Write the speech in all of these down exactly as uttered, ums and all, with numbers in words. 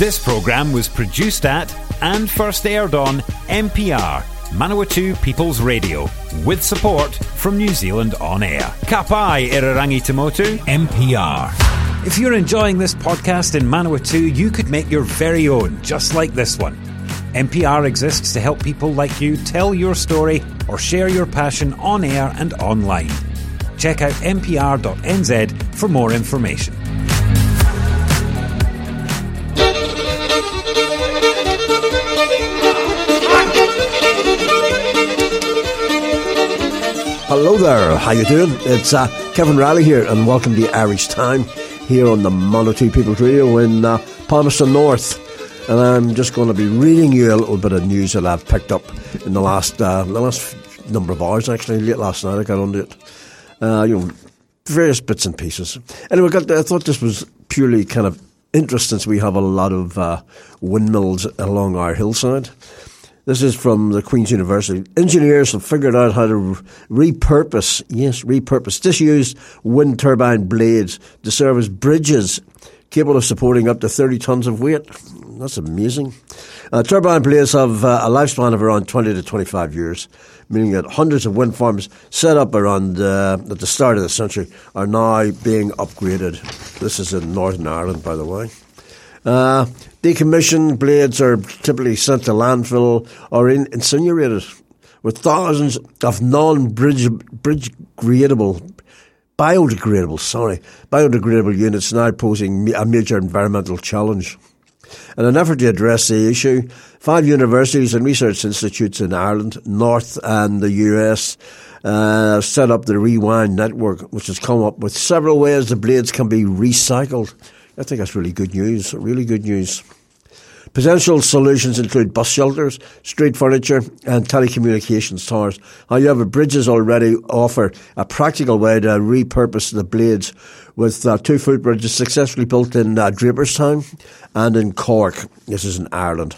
This programme was produced at and first aired on M P R, Manawatu People's Radio, with support from New Zealand On Air. Ka pai Irarangi Tamotu, M P R. If you're enjoying this podcast in Manawatu, you could make your very own, just like this one. M P R exists to help people like you tell your story or share your passion on air and online. Check out m p r dot n z for more information. Hello there, how you doing? It's uh, Kevin Riley here, and welcome to Irish Time here on the Manawatu People's Radio in uh, Palmerston North. And I'm just going to be reading you a little bit of news that I've picked up in the last uh, the last number of hours. Actually, late last night I got onto it. Uh, you know, various bits and pieces. Anyway, got, I thought this was purely kind of interesting. So we have a lot of uh, windmills along our hillside. This is from the Queen's University. Engineers have figured out how to repurpose, yes, repurpose disused wind turbine blades to serve as bridges capable of supporting up to thirty tonnes of weight. That's amazing. Uh, turbine blades have uh, a lifespan of around twenty to twenty-five years, meaning that hundreds of wind farms set up around uh, at the start of the century are now being upgraded. This is in Northern Ireland, by the way. Uh, decommissioned blades are typically sent to landfill or in, incinerated, with thousands of non-bridge bridge gradable, biodegradable, sorry, biodegradable units now posing a major environmental challenge. In an effort to address the issue, five universities and research institutes in Ireland, North and the U S uh, set up the Rewind Network, which has come up with several ways the blades can be recycled. I think that's really good news, really good news. Potential solutions include bus shelters, street furniture and telecommunications towers. However, bridges already offer a practical way to repurpose the blades, with uh, two footbridges successfully built in uh, Draperstown and in Cork. This is in Ireland.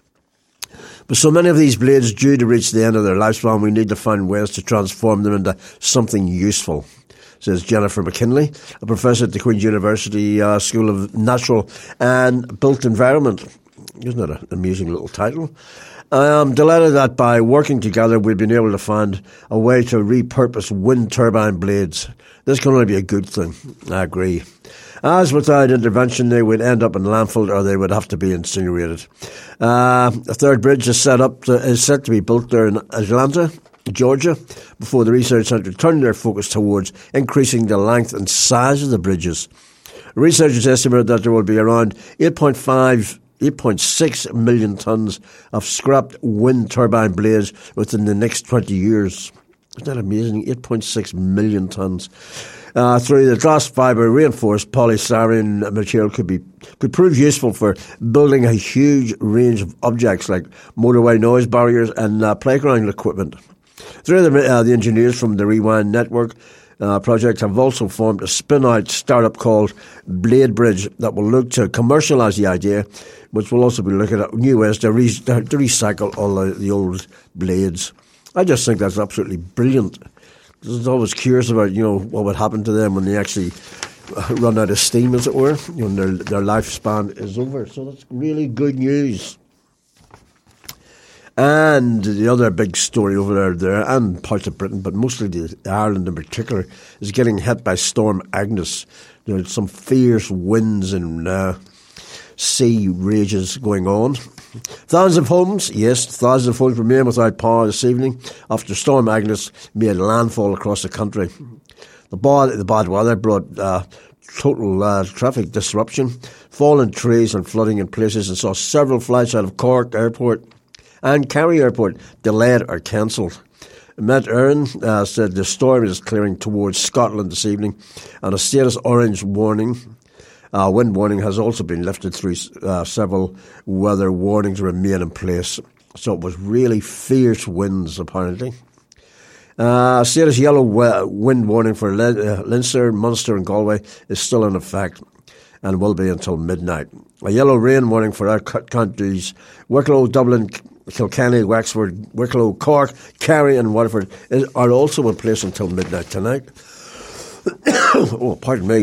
With so many of these blades due to reach the end of their lifespan, we need to find ways to transform them into something useful, says Jennifer McKinley, a professor at the Queen's University uh, School of Natural and Built Environment. Isn't that an amazing little title? I am delighted that by working together we've been able to find a way to repurpose wind turbine blades. This can only be a good thing. I agree. As without intervention, they would end up in landfill or they would have to be incinerated. Uh, a third bridge is set up to, is set to be built there in Atlanta, Georgia, before the research centre turned their focus towards increasing the length and size of the bridges. Researchers estimate that there will be around eight point five eight point six million tonnes of scrapped wind turbine blades within the next twenty years. Isn't that amazing? eight point six million tonnes. Uh, through the glass fibre reinforced polystyrene material could be could prove useful for building a huge range of objects like motorway noise barriers and uh, playground equipment. Through the, uh, the engineers from the Rewind Network Uh, project have also formed a spin-out startup called Blade Bridge that will look to commercialise the idea, which will also be looking at new ways to, re- to recycle all the, the old blades. I just think that's absolutely brilliant. I was always curious about, you know, what would happen to them when they actually run out of steam, as it were, you know, their, their lifespan is over. So that's really good news. And the other big story over there, there and parts of Britain, but mostly the, Ireland in particular, is getting hit by Storm Agnes. There's some fierce winds and uh, sea rages going on. Thousands of homes, yes, thousands of homes remain without power this evening after Storm Agnes made landfall across the country. The bad, the bad weather brought uh, total uh, traffic disruption, fallen trees and flooding in places, and saw several flights out of Cork Airport and Kerry Airport delayed or cancelled. Met Erin uh, said the storm is clearing towards Scotland this evening, and a status orange warning, uh, wind warning, has also been lifted through uh, several weather warnings remain in place. So it was really fierce winds, apparently. Uh, status yellow wind warning for uh, Leinster, Munster and Galway is still in effect and will be until midnight. A yellow rain warning for our counties, Wicklow, Dublin, Kilkenny, Wexford, Wicklow, Cork, Kerry and Waterford is, are also in place until midnight tonight. Oh, pardon me.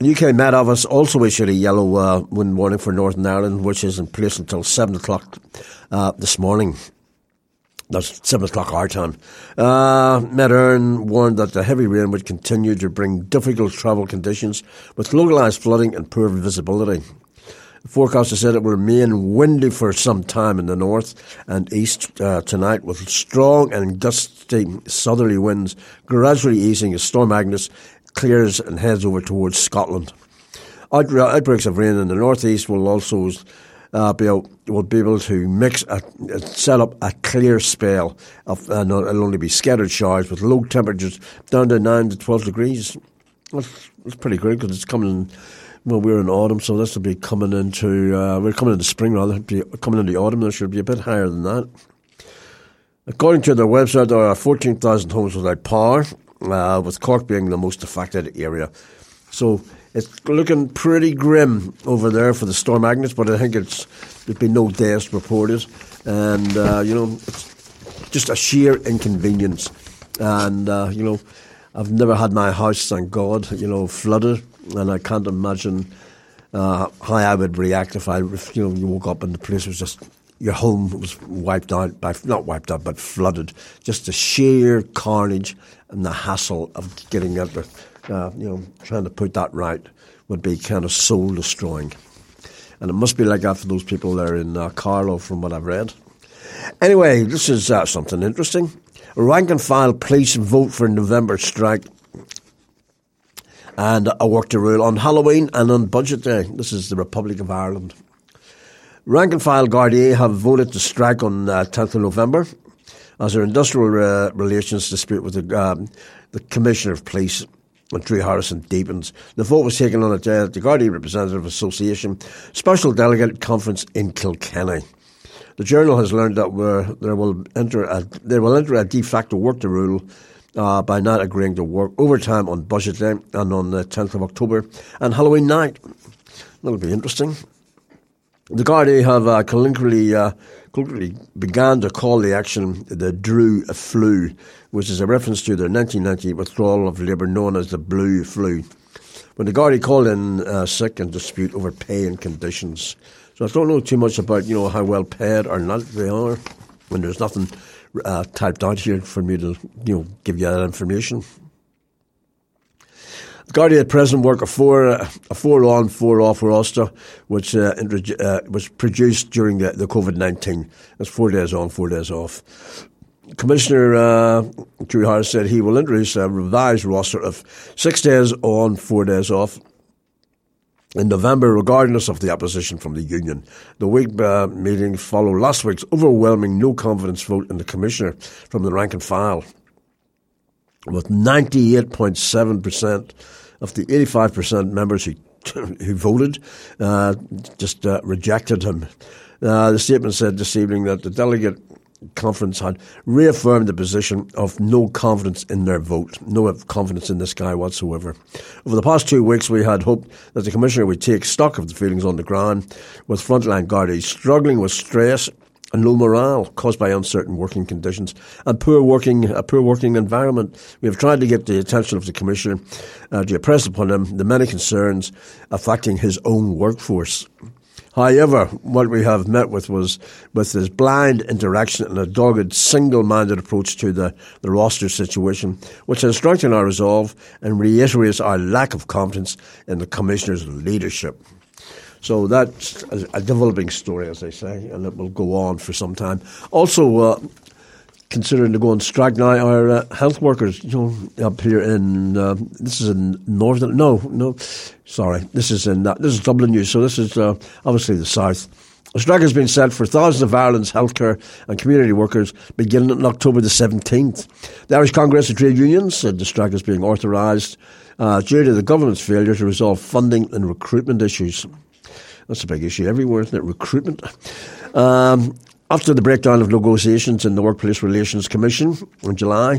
U K Met Office also issued a yellow uh, wind warning for Northern Ireland, which is in place until seven o'clock uh, this morning. That's seven o'clock our time. Uh, Met Éireann warned that the heavy rain would continue to bring difficult travel conditions with localised flooding and poor visibility. The forecaster said it will remain windy for some time in the north and east uh, tonight, with strong and gusty southerly winds gradually easing as Storm Agnes clears and heads over towards Scotland. Out- outbreaks of rain in the northeast will also uh, be able, will be able to mix a, set up a clear spell of, and it'll only be scattered showers with low temperatures down to nine to twelve degrees. That's, that's pretty great because it's coming. Well, we're in autumn, so this will be coming into uh, we're coming into spring rather. Be coming into autumn, this should be a bit higher than that. According to their website, there are fourteen thousand homes without power, uh, with Cork being the most affected area. So it's looking pretty grim over there for the Storm Agnes, but I think it's there's been no deaths reported, and uh, you know it's just a sheer inconvenience. And uh, you know, I've never had my house, thank God, you know, flooded, and I can't imagine uh, how I would react if I, if, you know, you woke up and the place was just, your home was wiped out, by not wiped out, but flooded. Just the sheer carnage and the hassle of getting out there, uh, you know, trying to put that right would be kind of soul destroying. And it must be like that for those people there in uh, Carlow, from what I've read. Anyway, this is uh, something interesting. Rank and file police vote for November strike and a work to rule on Halloween and on Budget Day. This is the Republic of Ireland. Rank and file Gardaí have voted to strike on uh, tenth of November as their industrial uh, relations dispute with the, um, the Commissioner of Police, Drew Harrison, deepens. The vote was taken on a day at the Gardaí Representative Association Special Delegate Conference in Kilkenny. The Journal has learned that we're, there will enter a, they will enter a de facto work to rule uh, by not agreeing to work overtime on Budget Day and on the tenth of October and Halloween night. That'll be interesting. The Gardaí have uh, colloquially, uh, colloquially began to call the action the Drew Flu, which is a reference to their nineteen ninety withdrawal of Labour known as the Blue Flu, when the Gardaí called in uh, sick and dispute over pay and conditions. So I don't know too much about, you know, how well paid or not they are, when there's nothing uh, typed out here for me to, you know, give you that information. The Gardaí at present work a four uh, a four on four off roster, which uh, introdu- uh, was produced during the, the COVID nineteen. It's four days on, four days off. Commissioner uh, Drew Harris said he will introduce a revised roster of six days on, four days off in November, regardless of the opposition from the union. The week uh, meeting followed last week's overwhelming no-confidence vote in the Commissioner from the rank and file, with ninety-eight point seven percent of the eighty-five percent members who, who voted uh, just uh, rejected him. Uh, the statement said this evening that the delegate conference had reaffirmed the position of no confidence in their vote, no confidence in this guy whatsoever. Over the past two weeks, we had hoped that the Commissioner would take stock of the feelings on the ground, with frontline Gardaí struggling with stress and low morale caused by uncertain working conditions and poor working, a poor working environment. We have tried to get the attention of the Commissioner uh, to impress upon him the many concerns affecting his own workforce. However, what we have met with was with this blind interaction and a dogged, single-minded approach to the, the roster situation, which has strengthened our resolve and reiterates our lack of confidence in the Commissioner's leadership. So that's a, a developing story, as they say, and it will go on for some time. Also, uh, considering to go on strike now, our uh, health workers, you know, up here in uh, this is in northern. No, no, sorry, this is in uh, this is Dublin News. So this is uh, obviously the south. A strike has been set for thousands of Ireland's healthcare and community workers beginning on October the seventeenth. The Irish Congress of Trade Unions said the strike is being authorised uh, due to the government's failure to resolve funding and recruitment issues. That's a big issue everywhere, isn't it? Recruitment. Um, after the breakdown of negotiations in the Workplace Relations Commission in July,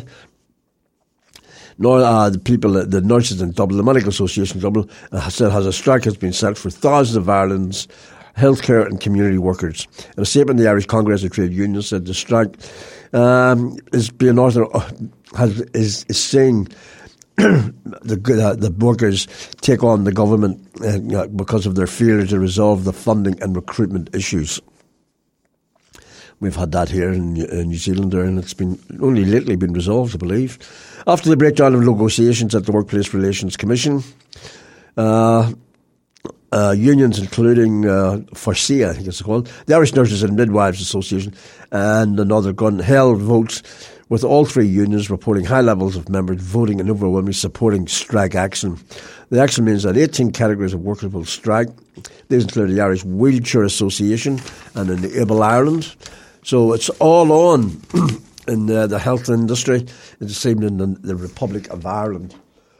nor, uh, the people, the nurses in Dublin, the Medical Association in Dublin, uh, said has a strike has been set for thousands of Ireland's healthcare and community workers. In a statement, the Irish Congress of Trade Unions said the strike um, is being author, has, is, is saying the uh, the workers take on the government uh, because of their failure to resolve the funding and recruitment issues. We've had that here in, in New Zealand there, and it's been only lately been resolved, I believe. After the breakdown of negotiations at the Workplace Relations Commission, uh, uh, unions including uh, FARCIA, I think it's called, the Irish Nurses and Midwives Association, and another gun, held votes with all three unions reporting high levels of members voting and overwhelmingly supporting strike action. The action means that eighteen categories of workers will strike. These include the Irish Wheelchair Association and Enable Ireland. So it's all on in uh, the health industry. It's the same in the, the Republic of Ireland.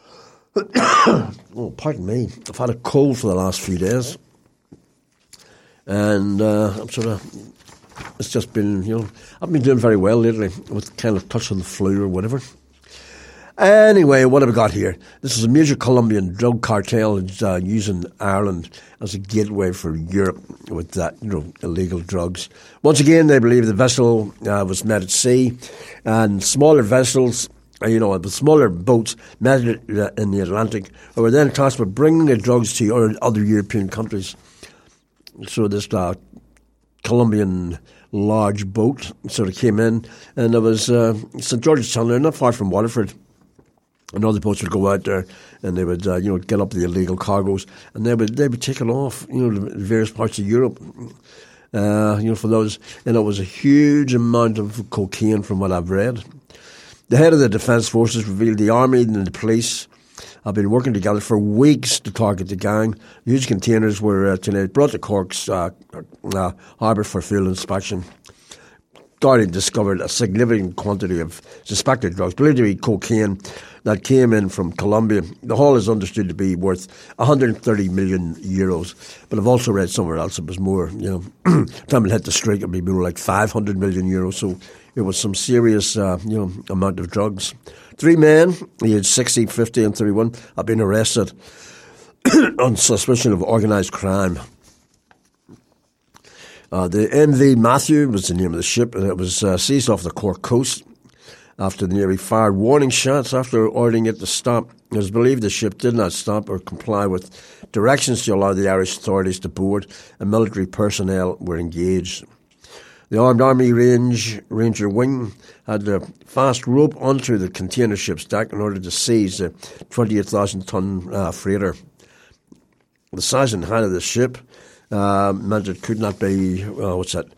Oh, pardon me. I've had a cold for the last few days. And uh, I'm sort of, it's just been, you know, I've been doing very well lately with kind of touch on the flu or whatever. Anyway, what have we got here? This is a major Colombian drug cartel uh, using Ireland as a gateway for Europe with that, you know, illegal drugs. Once again, they believe the vessel uh, was met at sea, and smaller vessels, uh, you know, the smaller boats met in the Atlantic, were then tasked with bringing the drugs to other European countries. So this uh, Colombian large boat sort of came in, and there was uh, Saint George's Channel, not far from Waterford. And other boats would go out there, and they would, uh, you know, get up the illegal cargoes, and they would they would take it off, you know, to various parts of Europe, uh, you know, for those. And it was a huge amount of cocaine, from what I've read. The head of the Defence Forces revealed the army and the police have been working together for weeks to target the gang. Huge containers were uh, tonight brought to Cork's uh, uh, harbour for field inspection. Guardian discovered a significant quantity of suspected drugs, believed to be cocaine, that came in from Colombia. The haul is understood to be worth one hundred thirty million euros, but I've also read somewhere else it was more, you know, time it hit the street, it would be more like five hundred million euros, so it was some serious, uh, you know, amount of drugs. Three men, aged sixty, fifty and thirty-one, have been arrested on suspicion of organised crime. Uh, the M V Matthew was the name of the ship, and it was uh, seized off the Cork coast after the Navy fired warning shots after ordering it to stop. It was believed the ship did not stop or comply with directions to allow the Irish authorities to board, and military personnel were engaged. The Armed Army Range Ranger Wing had a fast rope onto the container ship's deck in order to seize the twenty-eight thousand ton uh, freighter. The size and height of the ship Uh, meant it could not be, uh, what's that,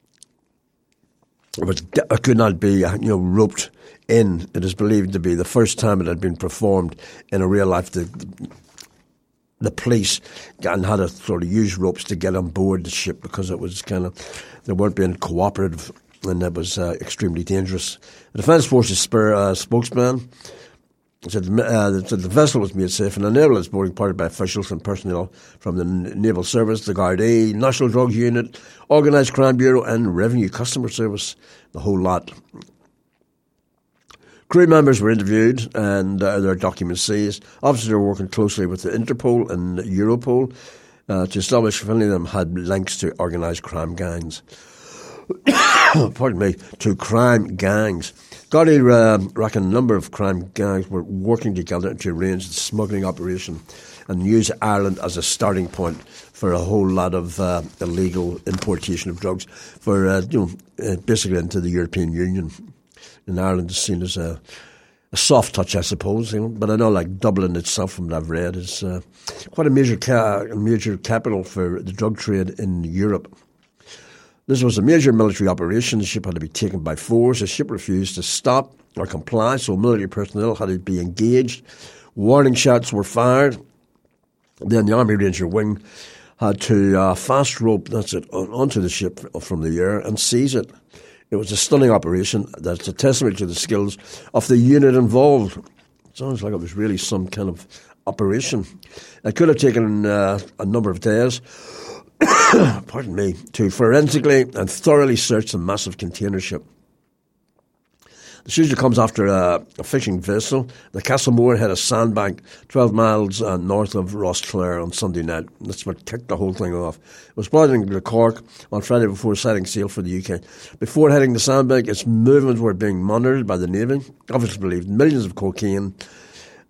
it, was, it could not be, uh, you know, roped in. It is believed to be the first time it had been performed in a real life. The, the police and had to sort of use ropes to get on board the ship because it was kind of, they weren't being cooperative, and it was uh, extremely dangerous. The Defence Forces spur, uh, spokesman said the, uh, the, the vessel was made safe and enabled its boarding party by officials and personnel from the Naval Service, the Gardaí, National Drug Unit, Organised Crime Bureau and Revenue Customer Service, the whole lot. Crew members were interviewed and uh, their documents seized. Officers were working closely with the Interpol and Europol uh, to establish if any of them had links to organised crime gangs. Pardon me, to crime gangs. Gardaí uh, reckon a number of crime gangs were working together to arrange the smuggling operation and use Ireland as a starting point for a whole lot of uh, illegal importation of drugs for, uh, you know, uh, basically into the European Union. And Ireland is seen as a, a soft touch, I suppose, you know. But I know, like Dublin itself, from what I've read, is uh, quite a major ca- a major capital for the drug trade in Europe. This was a major military operation. The ship had to be taken by force. The ship refused to stop or comply, so military personnel had to be engaged. Warning shots were fired. Then the Army Ranger Wing had to uh, fast rope, that's it, onto the ship from the air and seize it. It was a stunning operation that's a testament to the skills of the unit involved. It sounds like it was really some kind of operation. It could have taken uh, a number of days, pardon me, to forensically and thoroughly search the massive container ship. This usually comes after a, a fishing vessel. The Castlemore had a sandbank twelve miles uh, north of Rossclare on Sunday night. That's what kicked the whole thing off. It was brought into Cork on Friday before setting sail for the U K. Before heading the sandbank, its movements were being monitored by the Navy. Obviously believed millions of cocaine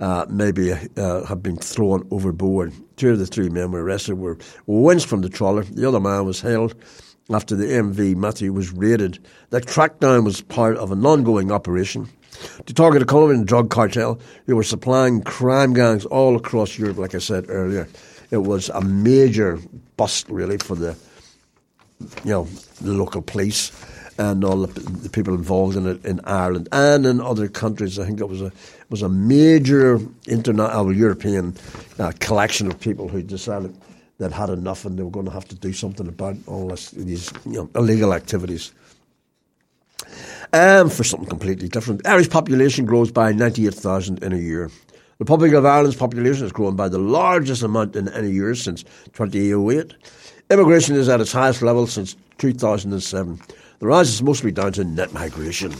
uh, maybe uh, have been thrown overboard. Two of the three men were arrested, were winched from the trawler. The other man was held after the M V Matthew was raided. That crackdown was part of an ongoing operation to target a Colombian drug cartel who were supplying crime gangs all across Europe, like I said earlier. It was a major bust, really, for the, you know, the local police and all the, the people involved in it in Ireland and in other countries. I think it was a it was a major international European uh, collection of people who decided that had enough and they were going to have to do something about all this, these you know, illegal activities. And for something completely different, Irish population grows by ninety-eight thousand in a year. The Republic of Ireland's population has grown by the largest amount in any year since twenty oh eight. Immigration is at its highest level since two thousand seven. The rise is mostly down to net migration.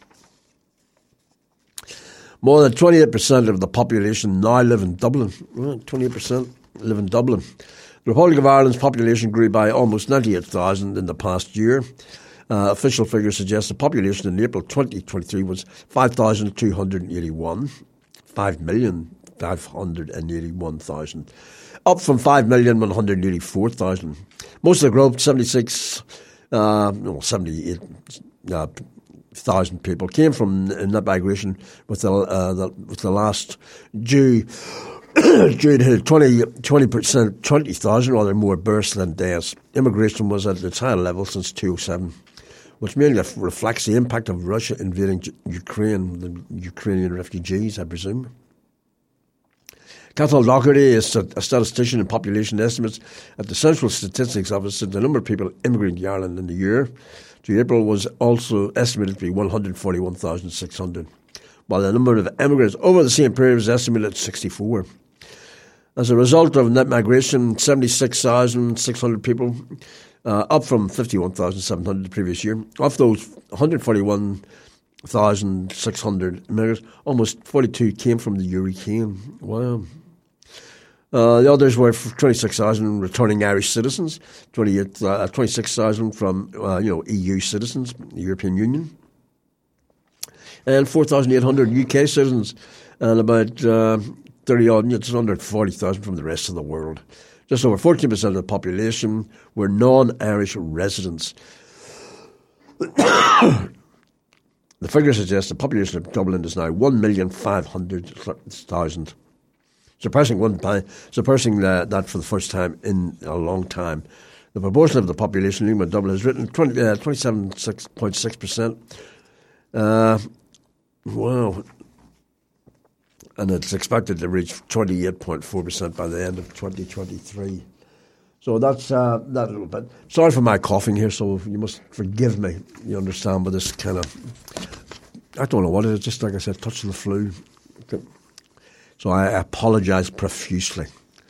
More than twenty-eight percent of the population now live in Dublin. twenty-eight percent live in Dublin. The Republic of Ireland's population grew by almost ninety-eight thousand in the past year. Uh, official figures suggest the population in April twenty twenty-three was five thousand two hundred eighty-one. five million five hundred eighty-one thousand. Up from five million one hundred eighty-four thousand. Most of the growth, seventy-six, uh, no, seventy-eight uh, thousand people, came from net migration, with the, uh, the, with the last due, due to twenty percent, twenty thousand, rather more births than deaths. Immigration was at its highest level since two thousand seven, which mainly reflects the impact of Russia invading Ukraine, the Ukrainian refugees, I presume. Cathal Doherty is a statistician in population estimates at the Central Statistics Office, said the number of people immigrating to Ireland in the year to April was also estimated to be one hundred forty-one thousand six hundred, while the number of immigrants over the same period was estimated at sixty-four. As a result of net migration, seventy-six thousand six hundred people, uh, up from fifty-one thousand seven hundred the previous year. Of those one hundred forty-one thousand six hundred immigrants, almost forty-two came from the Ukraine. Wow. Uh, the others were twenty-six thousand returning Irish citizens, twenty-eight, uh, twenty-six thousand from uh, you know E U citizens, the European Union, and four thousand eight hundred U K citizens, and about uh, thirty odd, just under forty thousand from the rest of the world. Just over fourteen percent of the population were non-Irish residents. The figure suggests the population of Dublin is now one million five hundred thousand. Surpassing one, surpassing that, that for the first time in a long time. The proportion of the population living in Dublin has risen twenty, uh, twenty-seven point six percent. Uh, wow. And it's expected to reach twenty-eight point four percent by the end of twenty twenty-three. So that's uh, that little bit. Sorry for my coughing here, so you must forgive me. You understand, with this kind of, I don't know what it is, just like I said, touch of the flu. Okay. So I apologise profusely.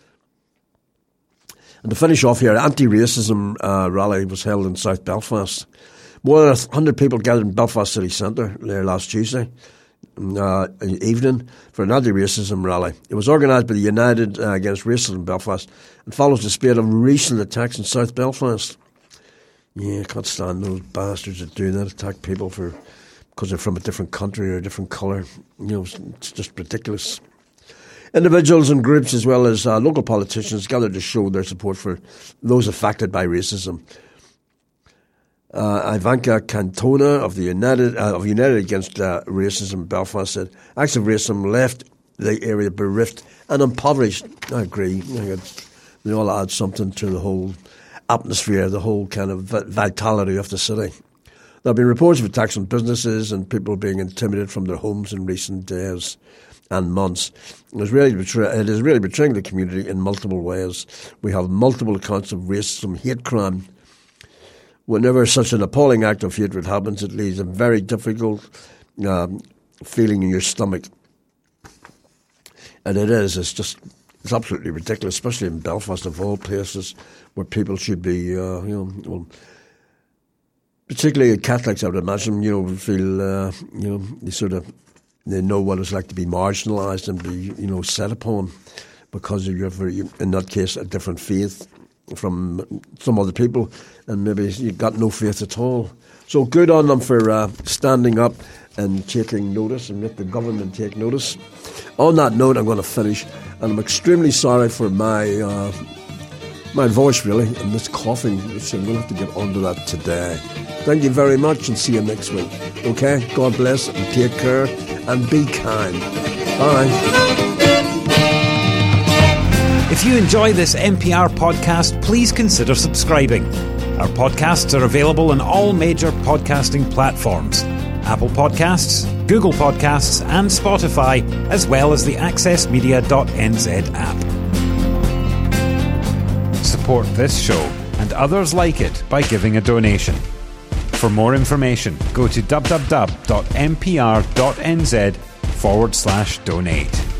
And to finish off here, anti-racism uh, rally was held in South Belfast. More than one hundred people gathered in Belfast city centre there last Tuesday uh, evening for an anti-racism rally. It was organised by the United uh, Against Racism Belfast and follows the spate of recent attacks in South Belfast. Yeah, I can't stand those bastards that do that, attack people for because they're from a different country or a different colour. You know, it's just ridiculous. Individuals and groups, as well as uh, local politicians, gathered to show their support for those affected by racism. Uh, Ivanka Cantona of the United uh, of United Against uh, Racism Belfast said, "Acts of racism left the area bereft and impoverished." I agree. They all add something to the whole atmosphere, the whole kind of vitality of the city. There have been reports of attacks on businesses and people being intimidated from their homes in recent days and months. It is really betray- it is really betraying the community in multiple ways. We have multiple accounts of racism, hate crime. Whenever such an appalling act of hatred happens, it leaves a very difficult um, feeling in your stomach. And it is. It's just, it's absolutely ridiculous, especially in Belfast, of all places, where people should be, uh, you know, well, particularly Catholics, I would imagine, you know, feel, uh, you know, they sort of, they know what it's like to be marginalised and be, you know, set upon because of your, in that case, a different faith from some other people, and maybe you've got no faith at all. So good on them for uh, standing up in taking notice and make the government take notice. On that note, I'm going to finish, and I'm extremely sorry for my uh, my voice, really, and this coughing, so I'm going to have to get onto that today. Thank you very much, and see you next week. Okay? God bless, and take care, and be kind. Bye. If you enjoy this N P R podcast, please consider subscribing. Our podcasts are available on all major podcasting platforms: Apple Podcasts, Google Podcasts, and Spotify, as well as the access media dot n z app. Support this show and others like it by giving a donation. For more information, go to w w w dot n p r dot n z forward slash donate.